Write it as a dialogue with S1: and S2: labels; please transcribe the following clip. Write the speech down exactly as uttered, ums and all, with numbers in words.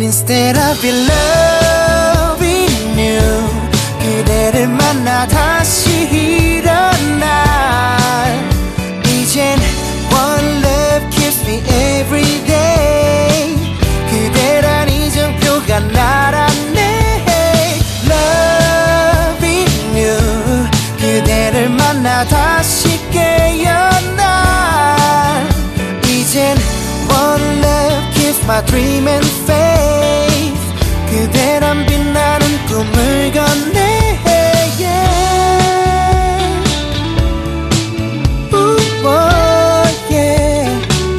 S1: instead of your loving you 그대를 만나 다시 일어나 이젠 one love keeps me every day 그대란 이정표가 날았네 loving you 그대를 만나 다시 깨어나 이젠 one love keeps my dream and faith